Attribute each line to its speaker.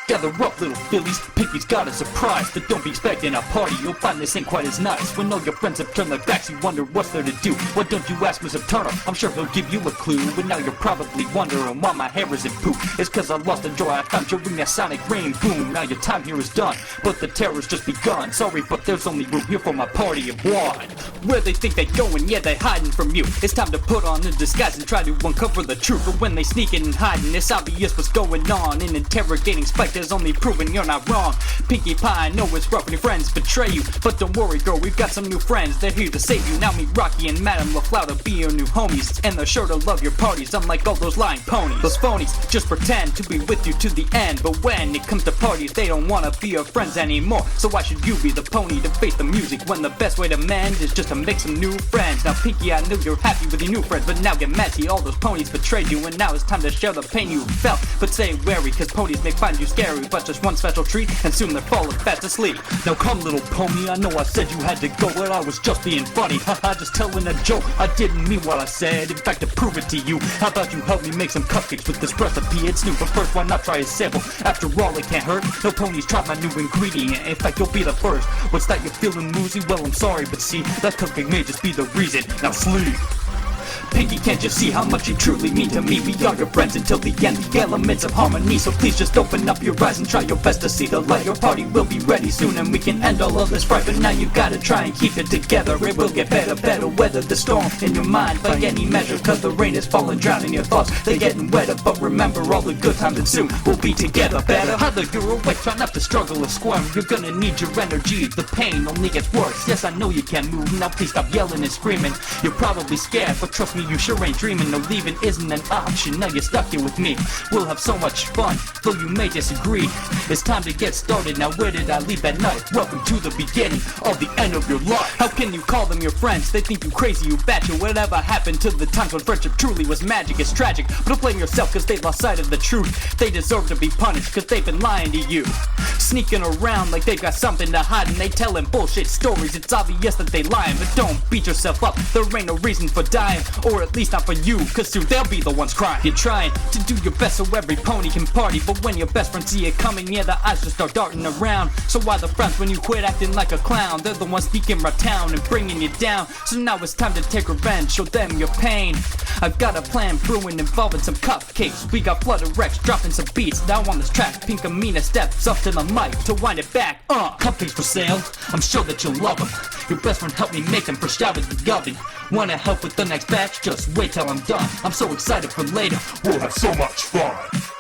Speaker 1: Gather up, little fillies, Pinky's got a surprise. But don't be expecting a party, you'll find this ain't quite as nice. When all your friends have turned their backs, you wonder what's there to do. Why don't you ask Mr. Turner? I'm sure he'll give you a clue. But now you're probably wondering why my hair is in poop. It's cause I lost the joy I found during that sonic rain boom. Now your time here is done, but the terror's just begun. Sorry, but there's only room here for my party of one. Where they think they're going, yeah, they're hiding from you. It's time to put on a disguise and try to uncover the truth. But when they sneaking and hiding, it's obvious what's going on. In interrogating specters, only proving you're not wrong. Pinkie Pie, I know it's rough when your friends betray you, but don't worry, girl, we've got some new friends. They're here to save you. Now meet Rocky and Madame LaFleur to be your new homies, and they're sure to love your parties, unlike all those lying ponies. Those phonies just pretend to be with you to the end, but when it comes to parties, they don't wanna be your friends anymore. So why should you be the pony to face the music when the best way to mend is just to make some new friends? Now Pinkie, I know you're happy with your new friends, but now get messy. All those ponies betrayed you, and now it's time to share the pain you felt. But stay wary, cause ponies may find you scary, but just one special treat, and soon they're falling fast asleep. Now come, little pony, I know I said you had to go, but I was just being funny. Haha, just telling a joke. I didn't mean what I said. In fact, to prove it to you, how about you help me make some cupcakes with this recipe? It's new, but first, why not try a sample? After all, it can't hurt. No ponies try my new ingredient. In fact, you'll be the first. What's that, you're feeling woozy? Well, I'm sorry, but see, that cupcake may just be the reason. Now sleep. Pinkie, can't you see how much you truly mean to me? We are your friends until the end, the elements of harmony. So please just open up your eyes and try your best to see the light. Your party will be ready soon and we can end all of this fright. But now you gotta try and keep it together. It will get better, weather the storm in your mind by any measure. Cause the rain is falling, drowning your thoughts, they're getting wetter. But remember all the good times and soon we'll be together better. Either you're awake, try not to struggle or squirm. You're gonna need your energy, the pain only gets worse. Yes, I know you can't move, now please stop yelling and screaming. You're probably scared, but trust me, you sure ain't dreaming. No, leaving isn't an option. Now you're stuck here with me. We'll have so much fun, though you may disagree. It's time to get started. Now where did I leave at night? Welcome to the beginning of the end of your life. How can you call them your friends? They think you crazy, you batshit. Whatever happened to the times when friendship truly was magic? It's tragic, but don't blame yourself cause they lost sight of the truth. They deserve to be punished cause they've been lying to you. Sneaking around like they've got something to hide, and they telling bullshit stories. It's obvious that they lying, but don't beat yourself up. There ain't no reason for dying, or at least not for you, cause soon they'll be the ones crying. You're trying to do your best so every pony can party, but when your best friends see it coming, yeah, the eyes just start darting around. So why the friends when you quit acting like a clown? They're the ones sneaking around town and bringing you down. So now it's time to take revenge, show them your pain. I've got a plan brewing involving some cupcakes. We got Flutter Rex dropping some beats. Now on this track, Pinkamena steps up to the mic to wind it back. Cupcakes for sale, I'm sure that you'll love them. Your best friend helped me make them fresh out of the oven. Wanna help with the next batch? Just wait till I'm done. I'm so excited for later. We'll have so much fun.